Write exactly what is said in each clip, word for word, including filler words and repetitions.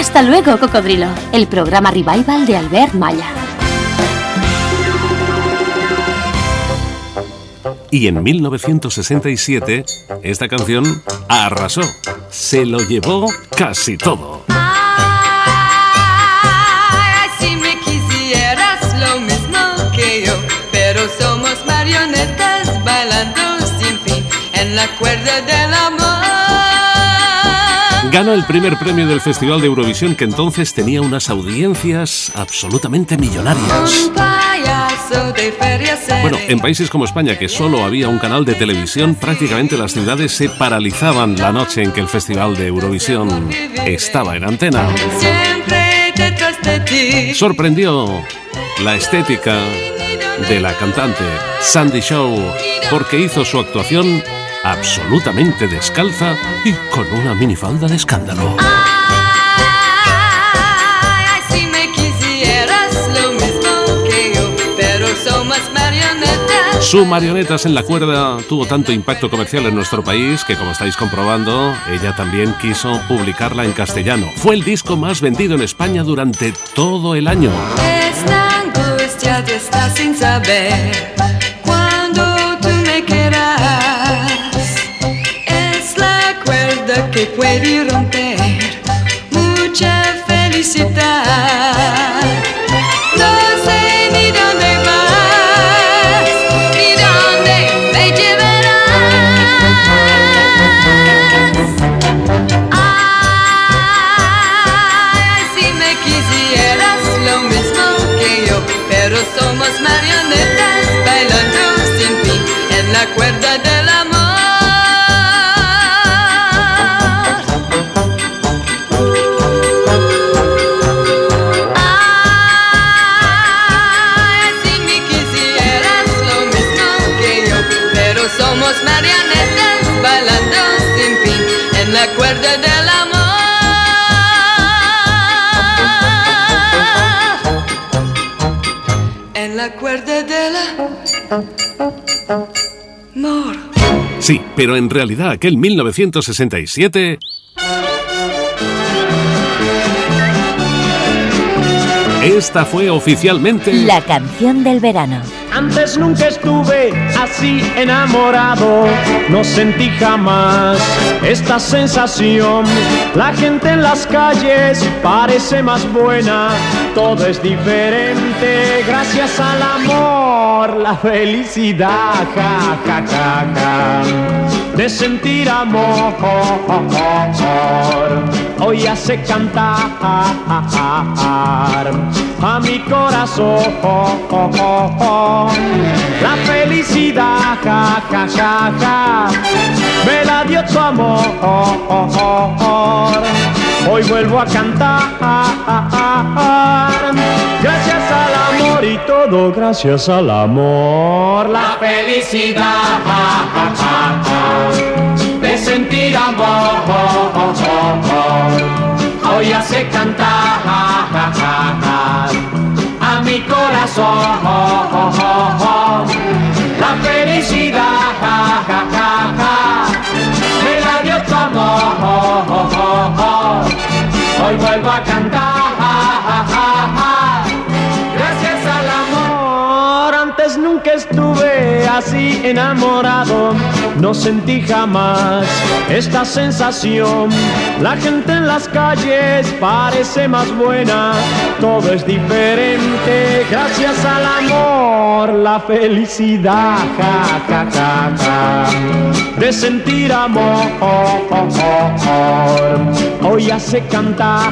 Hasta luego, cocodrilo. El programa Revival de Albert Malla. Y en mil novecientos sesenta y siete, esta canción arrasó. Se lo llevó casi todo. Ay, si me quisieras lo mismo que yo, pero somos marionetas bailando sin fin en la cuerda del amor. Gana el primer premio del Festival de Eurovisión, que entonces tenía unas audiencias absolutamente millonarias. Bueno, en países como España, que solo había un canal de televisión, prácticamente las ciudades se paralizaban la noche en que el Festival de Eurovisión estaba en antena. Sorprendió la estética de la cantante Sandie Shaw, porque hizo su actuación absolutamente descalza y con una minifalda de escándalo. Ay, si me quisieras lo mismo que yo, pero somos marionetas. Su Marionetas en la cuerda tuvo tanto impacto comercial en nuestro país que, como estáis comprobando, ella también quiso publicarla en castellano. Fue el disco más vendido en España durante todo el año. Esta angustia de estar sin saber cuando tú me quieras es la cuerda que puede romper mucha felicidad. No sé ni dónde vas, ni dónde me llevarás. Ay, si me quisieras lo mismo que yo, pero somos marionetas bailando sin fin en la cuerda del amor. Ay, si me quisieras lo mismo que yo, pero somos marionetas bailando sin fin en la cuerda del amor. En la cuerda del amor. Sí, pero en realidad aquel mil novecientos sesenta y siete... esta fue oficialmente la canción del verano. Antes nunca estuve así enamorado, no sentí jamás esta sensación. La gente en las calles parece más buena, todo es diferente gracias al amor, la felicidad, ja, ja, ja, ja, de sentir amor. Hoy hace cantar a mi corazón la felicidad, ja, ja, ja, ja, me la dio tu amor. Hoy vuelvo a cantar gracias al amor y todo gracias al amor. La felicidad, ja, ja, ja, ja, de sentir amor. Hoy hace cantar a mi corazón la felicidad, ja, ja, ja, ja, me la dio tu amor. Hoy vuelvo a cantar gracias al amor. Antes nunca estuve así enamorado, no sentí jamás esta sensación. La gente en las calles parece más buena, todo es diferente gracias al amor, la felicidad, ja, ja, ja, ja, de sentir amor. Hoy hace cantar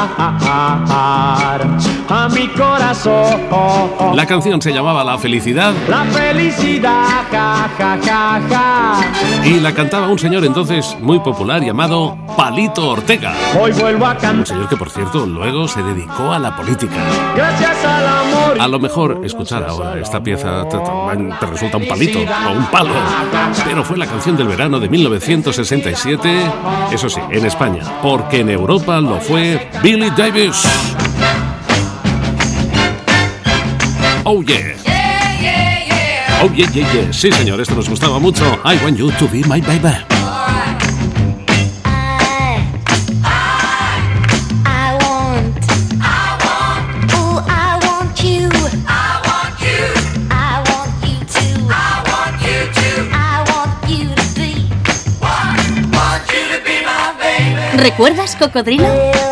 a mi corazón. La canción se llamaba La Felicidad. La felicidad, ja, ja, ja, ja. Y la cantaba un señor entonces muy popular llamado Palito Ortega. Hoy vuelvo a cantar. Un señor que, por cierto, luego se dedicó a la política. Gracias al amor. A lo mejor escuchar ahora esta pieza te, te, te resulta un palito o un palo, pero fue la canción del verano de mil novecientos sesenta y siete, eso sí, en España, porque en Europa lo fue Billy Davis. Oh yeah. Oh yeah, yeah, yeah. Sí, señor, esto nos gustaba mucho. I want you to be my baby. I, I, I want ¿Recuerdas, Cocodrilo?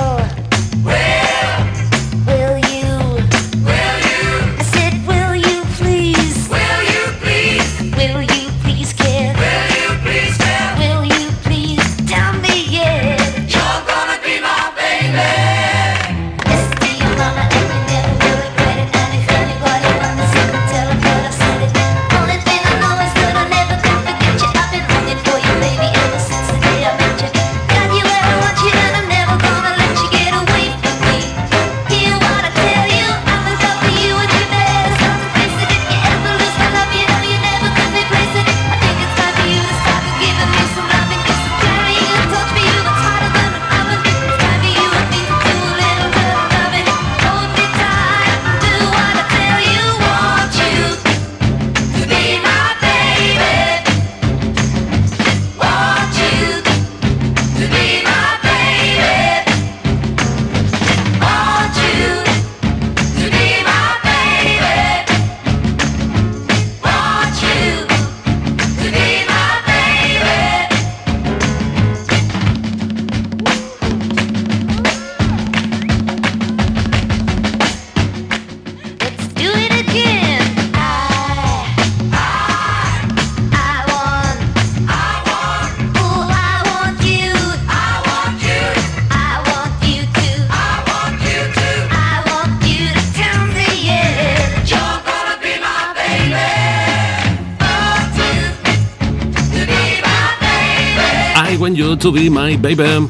I want you to be my baby.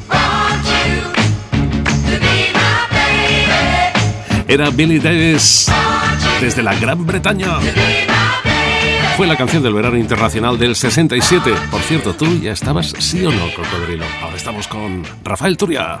Era Billy Davis desde la Gran Bretaña. Fue la canción del verano internacional del sesenta y siete. Por cierto, ¿tú ya estabas sí o no, Cocodrilo? Ahora estamos con Rafael Turia.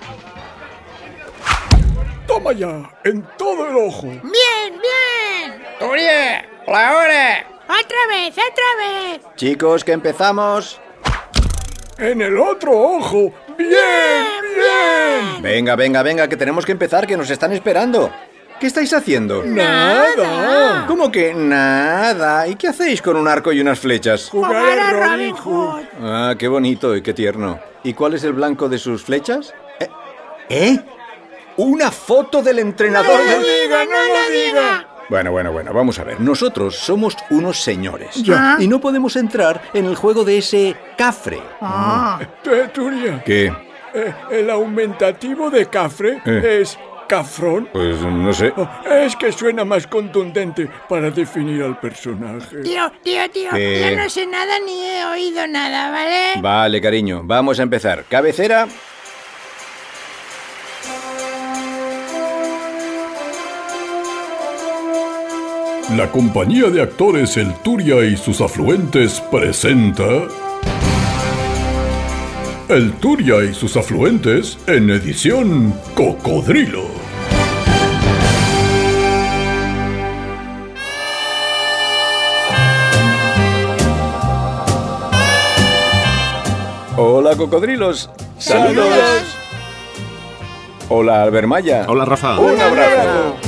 Toma ya, en todo el ojo. Bien, bien. Turia, la hora. Otra vez, otra vez. Chicos, que empezamos. En el otro ojo. Bien, bien. Venga, venga, venga, que tenemos que empezar, que nos están esperando. ¿Qué estáis haciendo? Nada. ¿Cómo que nada? ¿Y qué hacéis con un arco y unas flechas? Jugar a Robin Hood. Ah, qué bonito y qué tierno. ¿Y cuál es el blanco de sus flechas? ¿Eh? ¿Eh? ¿Una foto del entrenador? No lo diga, no lo diga. Bueno, bueno, bueno, vamos a ver. Nosotros somos unos señores. Ya. Y no podemos entrar en el juego de ese cafre. Ah. Eh, Turia, ¿Qué? eh, el aumentativo de cafre Eh. es cafrón. Pues no sé. Oh, es que suena más contundente para definir al personaje. Tío, tío, tío, ¿Qué? yo no sé nada ni he oído nada, ¿vale? Vale, cariño, vamos a empezar. Cabecera. La compañía de actores El Turia y sus afluentes presenta El Turia y sus afluentes en edición Cocodrilo. Hola, cocodrilos. Saludos. Hola, Albert Maya. Hola, Rafa. Un abrazo.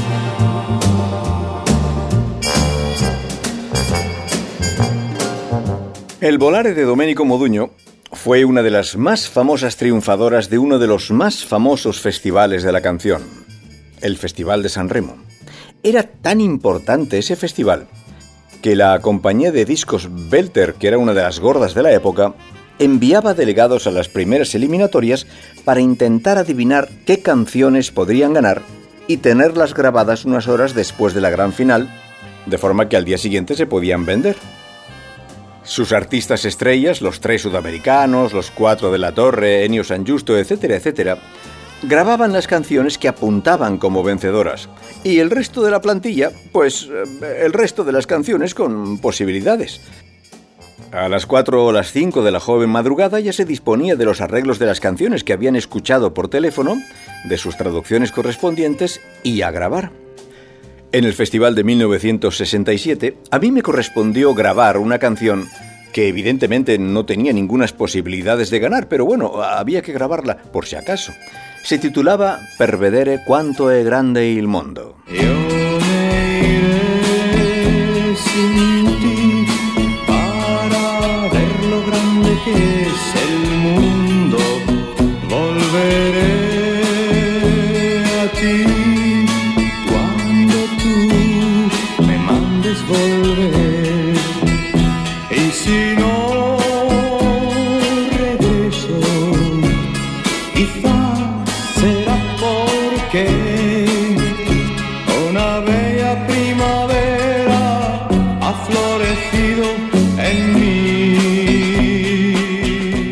El Volare de Domenico Modugno fue una de las más famosas triunfadoras de uno de los más famosos festivales de la canción, el Festival de San Remo. Era tan importante ese festival que la compañía de discos Belter, que era una de las gordas de la época, enviaba delegados a las primeras eliminatorias para intentar adivinar qué canciones podrían ganar y tenerlas grabadas unas horas después de la gran final, de forma que al día siguiente se podían vender. Sus artistas estrellas, los tres sudamericanos, los cuatro de la Torre, Ennio San Giusto, etcétera, etcétera, grababan las canciones que apuntaban como vencedoras. Y el resto de la plantilla, pues el resto de las canciones con posibilidades. A las cuatro o las cinco de la joven madrugada ya se disponía de los arreglos de las canciones que habían escuchado por teléfono, de sus traducciones correspondientes y a grabar. En el festival de mil novecientos sesenta y siete, a mí me correspondió grabar una canción que evidentemente no tenía ninguna posibilidades de ganar, pero bueno, había que grabarla por si acaso. Se titulaba Per vedere quanto è grande il mondo. Io me iré sin ti para ver lo grande que es el mundo.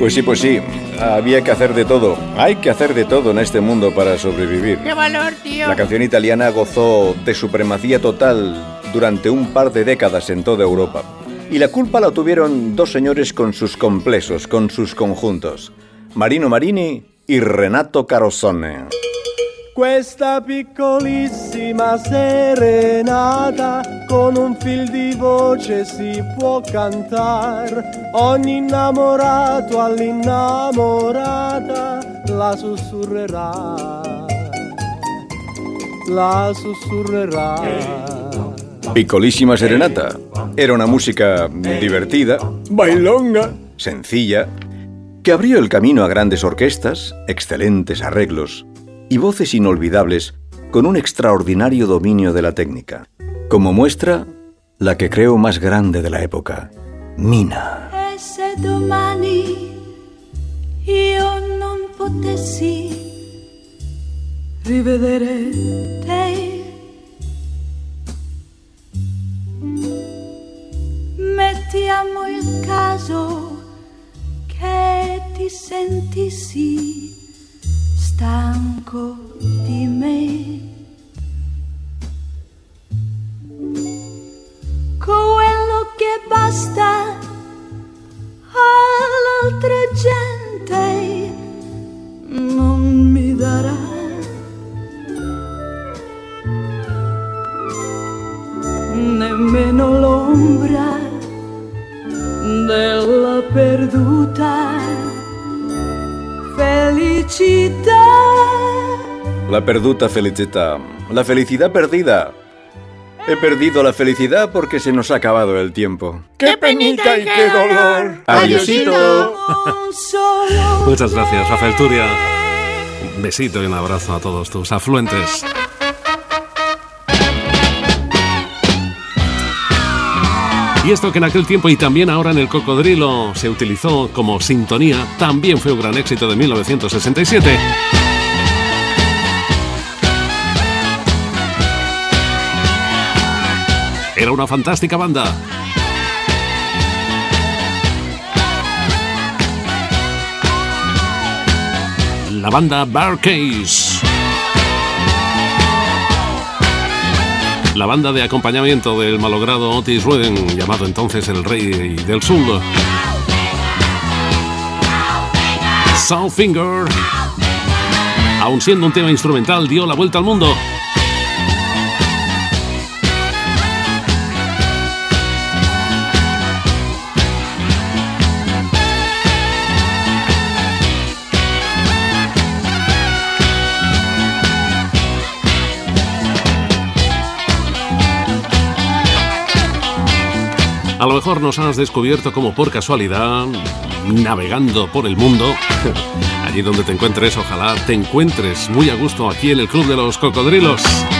Pues sí, pues sí. Había que hacer de todo. Hay que hacer de todo en este mundo para sobrevivir. ¡Qué valor, tío! La canción italiana gozó de supremacía total durante un par de décadas en toda Europa. Y la culpa la tuvieron dos señores con sus complejos, con sus conjuntos. Marino Marini y Renato Carosone. Questa piccolissima serenata con un fil di voce si può cantar. Ogni innamorato all'innamorata la sussurrerà, la sussurrerà. Piccolissima Serenata era una música divertida, bailonga, sencilla, que abrió el camino a grandes orquestas, excelentes arreglos y voces inolvidables con un extraordinario dominio de la técnica. Como muestra, la que creo más grande de la época, Mina. E se domani io non potessi rivedere te, mettiamo il caso che ti sentissi stanco di me, quello che basta all'altra gente non mi darà, nemmeno l'ombra della perduta felicità. La perduta felicità. La felicidad perdida. He perdido la felicidad porque se nos ha acabado el tiempo. ¡Qué penita y qué dolor! ¡Adiosito! Muchas gracias, Rafael Turia. Un besito y un abrazo a todos tus afluentes. Y esto que en aquel tiempo y también ahora en El Cocodrilo se utilizó como sintonía, también fue un gran éxito de mil novecientos sesenta y siete. Era una fantástica banda. La banda Barcase. La banda de acompañamiento del malogrado Otis Redding, llamado entonces el Rey del Sur. Soulfinger, aun siendo un tema instrumental, dio la vuelta al mundo. A lo mejor nos has descubierto como por casualidad, navegando por el mundo. Allí donde te encuentres, ojalá te encuentres muy a gusto aquí en el Club de los Cocodrilos.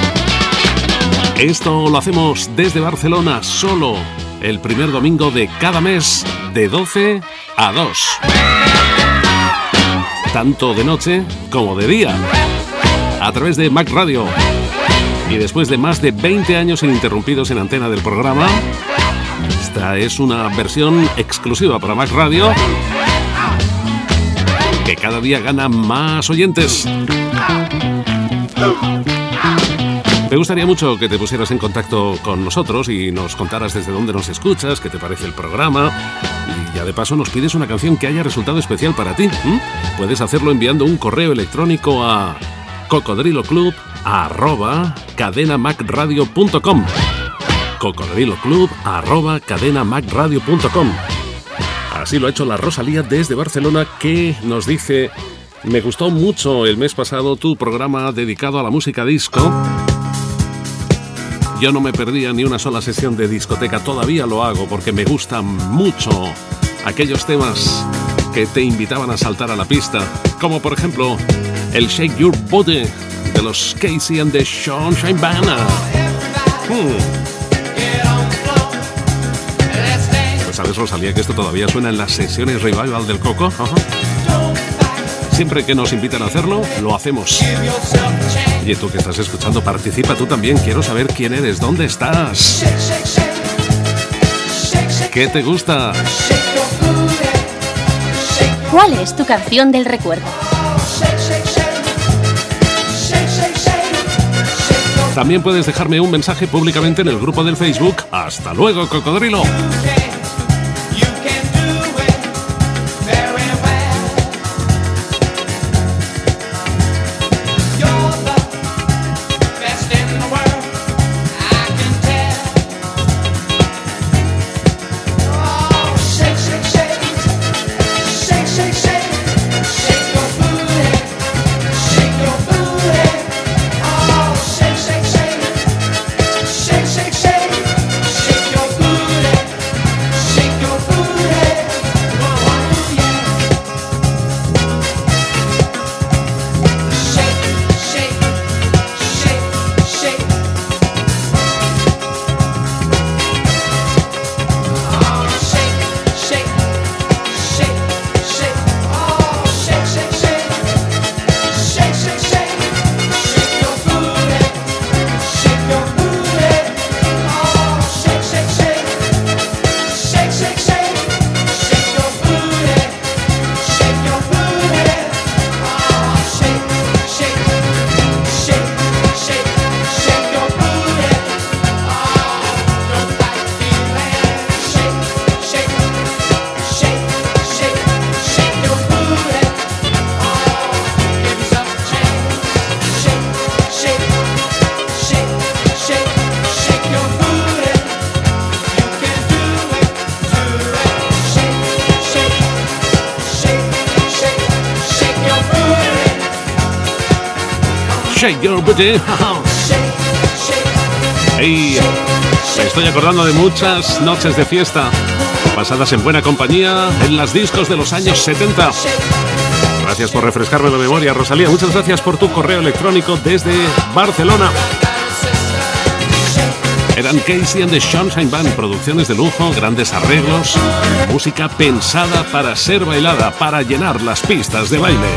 Esto lo hacemos desde Barcelona, solo el primer domingo de cada mes, de doce a dos. Tanto de noche como de día. A través de Mac Radio. Y después de más de veinte años ininterrumpidos en antena del programa, esta es una versión exclusiva para Mac Radio que cada día gana más oyentes. Me gustaría mucho que te pusieras en contacto con nosotros y nos contaras desde dónde nos escuchas, qué te parece el programa y ya de paso nos pides una canción que haya resultado especial para ti. ¿Mm? Puedes hacerlo enviando un correo electrónico a cocodriloclub arroba cadenamacradio punto com. cocodriloclub arroba cadenamacradio punto com. Así lo ha hecho la Rosalía desde Barcelona, que nos dice: me gustó mucho el mes pasado tu programa dedicado a la música disco. Yo no me perdía ni una sola sesión de discoteca, todavía lo hago porque me gustan mucho aquellos temas que te invitaban a saltar a la pista, como por ejemplo el Shake Your Body de los Casey and the Sunshine Band. Hmm. ¿Sabes, Rosalía, que esto todavía suena en las sesiones revival del Coco? Ajá. Siempre que nos invitan a hacerlo, lo hacemos. Y tú que estás escuchando, participa tú también. Quiero saber quién eres, dónde estás, qué te gusta. ¿Cuál es tu canción del recuerdo? También puedes dejarme un mensaje públicamente en el grupo del Facebook. ¡Hasta luego, cocodrilo! Shake your booty. Hey, me estoy acordando de muchas noches de fiesta pasadas en buena compañía en las discos de los años setenta. Gracias por refrescarme la memoria, Rosalía. Muchas gracias por tu correo electrónico desde Barcelona. Eran Casey and the Sunshine Band, producciones de lujo, grandes arreglos, música pensada para ser bailada, para llenar las pistas de baile.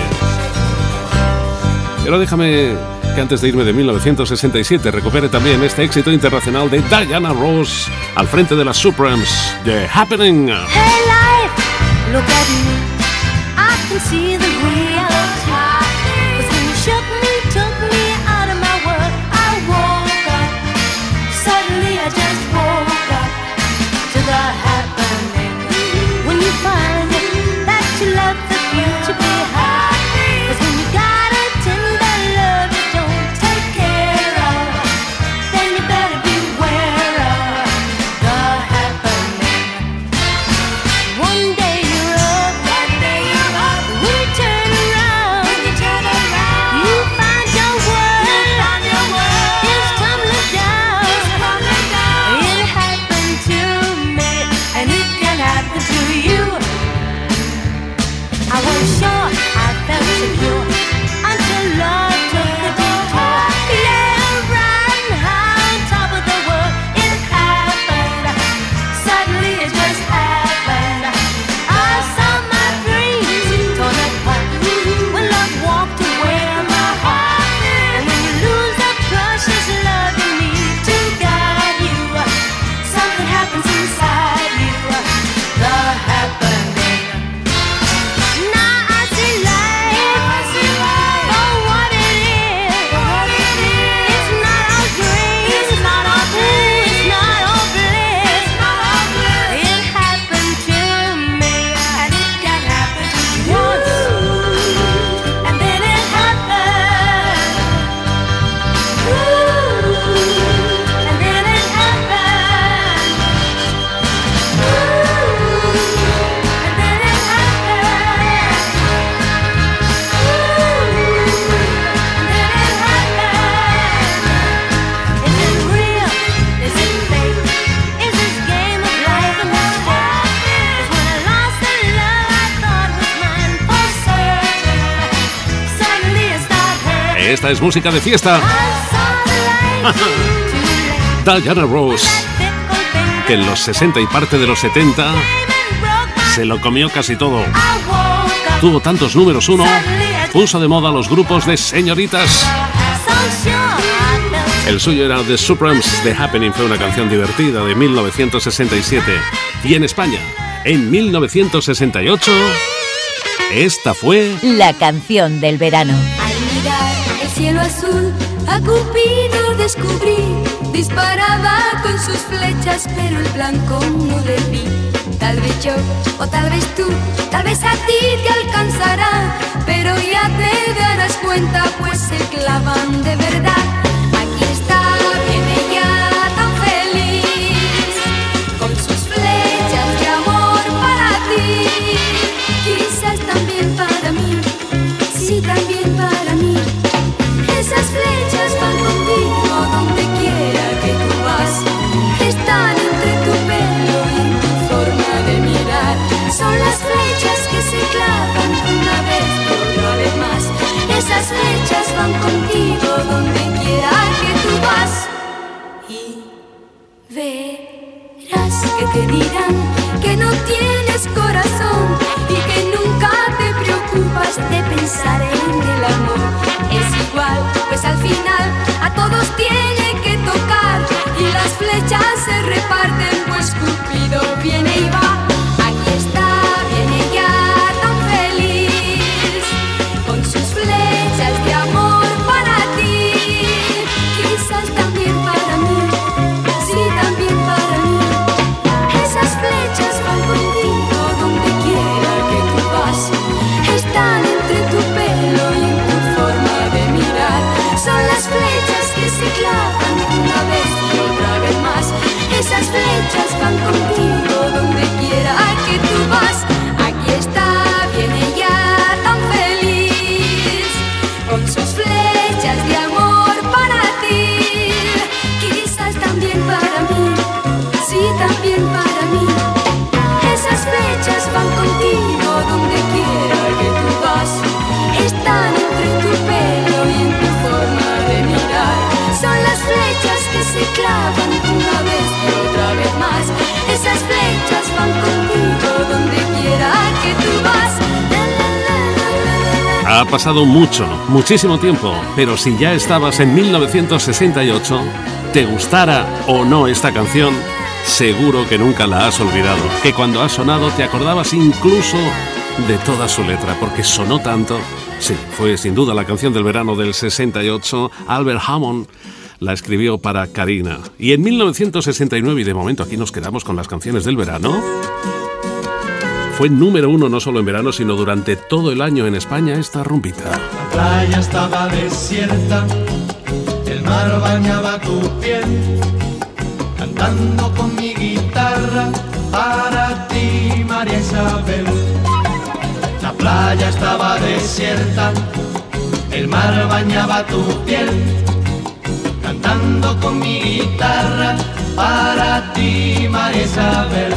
Pero déjame que antes de irme de mil novecientos sesenta y siete recupere también este éxito internacional de Diana Ross al frente de las Supremes, The Happening. Hey life, look at me, I can see the reality. 'Cause when you shook me, took me out of my world, I woke up, suddenly I just woke up to the happening. When you find it, that you left the future behind. 'Cause when you got a tender love you don't take care of, then you better beware of the happening. One day you're up, one day you're up. When you turn around, when you turn around, you find your world, find your world is tumbling down, it's tumbling down. It happened to me, and it can happen to you. I was sure, I felt secure until love took the detour. Yeah, riding high on top of the world, it happened. Suddenly it just happened. I saw my dreams torn apart when love walked away from my heart. And when you lose the precious love you need to guide you, something happens inside you, the happening. Now I see life for what it is. It's not all dreams, it's not all blue, it's not all bliss. It happened to me, and it can happen to you once, and then it happened. Ooh, and then it happened. Ooh, and then it happened. Is it real? Is it fake? Is this game of life a mistake? 'Cause when I lost the love I thought was mine for certain, suddenly it started hurting. Esta es música de fiesta. I saw the light too late. Diana Ross, que en los sesenta y parte de los setenta se lo comió casi todo. I woke up Tuvo tantos números uno, puso de moda los grupos de señoritas. so sure I felt El suyo era The Supremes. The Happening fue una canción divertida de mil novecientos sesenta y siete. Y en España, en mil novecientos sesenta y ocho, Esta fue la canción del verano. Al mirar el cielo azul, a Cupido descubrí. Disparaba con sus flechas, pero el blanco no le vi. Tal vez yo, o tal vez tú, tal vez a ti te alcanzará, pero ya te darás cuenta, pues se clavan de verdad. Aquí está, viene ya tan feliz, con sus flechas de amor para ti. Quizás también para mí, sí, también para mí. Esas flechas van contigo donde quiera que tú vas. Están entre tu pelo y en tu forma de mirar. Son las flechas que se clavan una vez y otra vez más. Esas flechas van contigo donde quiera que tú vas. Y verás que te dirán que no tienes corazón y que nunca te preocupas de pensar en el amor. Es igual, pues al final a todos tiene que tocar y las flechas se reparten, pues Cupido viene y va. Aquí está, viene ya tan feliz, con sus flechas de amor para ti. Quizás también para mí, sí, también para mí. Esas flechas van contigo donde quiera que tú vas. Están entre tu pelo y en tu forma de mirar. Son las flechas que se clavan una vez y otra vez más. Esas flechas van contigo donde quiera que tú vas. Aquí está, viene ya tan feliz, con sus flechas de amor para ti. Quizás también para mí, sí, también para mí. Esas flechas van contigo donde quiera que tú vas. Están entre tu pelo y en tu forma de mirar. Son las flechas que se clavan una vez y otra vez más. Esas flechas van contigo donde quiera que tú vas. Ha pasado mucho, muchísimo tiempo, pero si ya estabas en mil novecientos sesenta y ocho, te gustara o no esta canción, seguro que nunca la has olvidado, que cuando ha sonado te acordabas incluso de toda su letra, porque sonó tanto. Sí, fue sin duda la canción del verano del sesenta y ocho. Albert Hammond la escribió para Karina. Y en mil novecientos sesenta y nueve, y de momento aquí nos quedamos con las canciones del verano, fue número uno no solo en verano, sino durante todo el año en España esta rumbita. La playa estaba desierta, el mar bañaba tu piel, cantando con mi guitarra para ti, María Isabel. La playa estaba desierta, el mar bañaba tu piel, cantando con mi guitarra para ti, María Isabel.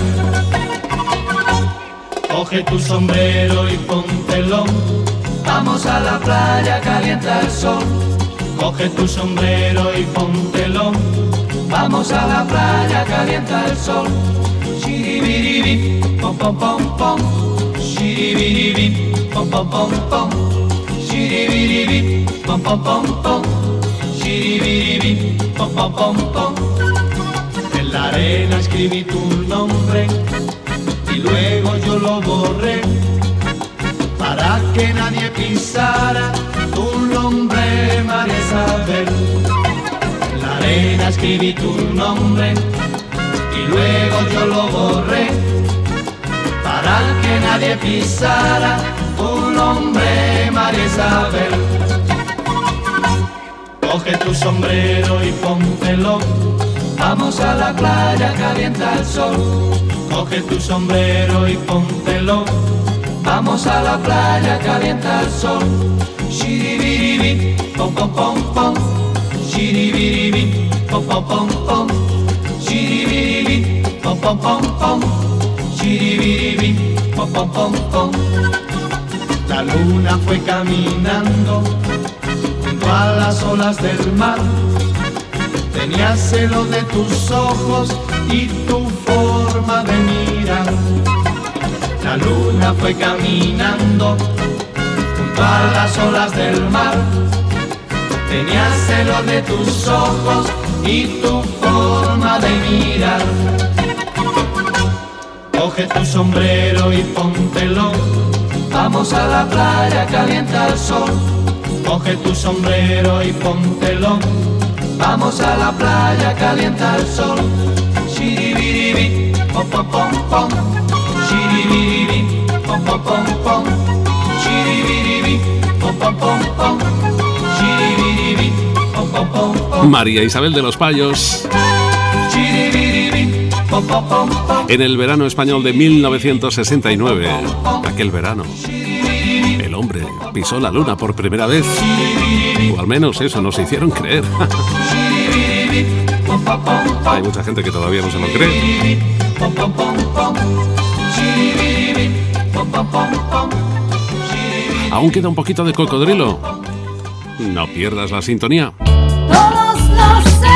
Coge tu sombrero y póntelo, vamos a la playa, calienta el sol. Coge tu sombrero y póntelo, vamos a la playa, calienta el sol. Shiribiribi, pom pom pom pom. Shiribiribi, pom pom pom pom. Shiribiribi, pom pom pom pom. Shiribiribi, pom pom pom pom. En la arena escribí tu nombre y luego yo lo borré para que nadie pisara tu nombre, María Isabel. En la arena escribí tu nombre y luego yo lo borré para que nadie pisara tu nombre, María Isabel. Coge tu sombrero y póntelo, vamos a la playa, calienta el sol. Coge tu sombrero y póntelo, vamos a la playa, calienta el sol. Shiribiribi, pom pom pom pom. Shiribiribi, pom pom pom pom. Shiribiribi, pom pom pom pom. Shiribiribi, pom pom pom pom. La luna fue caminando junto a las olas del mar. Tenía celo de tus ojos y tu forma de mirar. La luna fue caminando junto a las olas del mar. Tenía celo de tus ojos y tu forma de mirar. Coge tu sombrero y póntelo, vamos a la playa, calienta el sol. Coge tu sombrero y póntelo, vamos a la playa, calienta el sol. Shiribiribi, pom pom pom pom. Shiribiribi, pom pom pom pom. Shiribiribi, pom pom pom pom. Shiribiribi, pom pom pom pom. María Isabel de los Payos. Shiribiribi, pom pom pom pom. En el verano español de mil novecientos sesenta y nueve, aquel verano, el hombre pisó la luna por primera vez, o al menos eso nos hicieron creer. Hay mucha gente que todavía no se lo cree. Aún queda un poquito de cocodrilo. No pierdas la sintonía. Todos los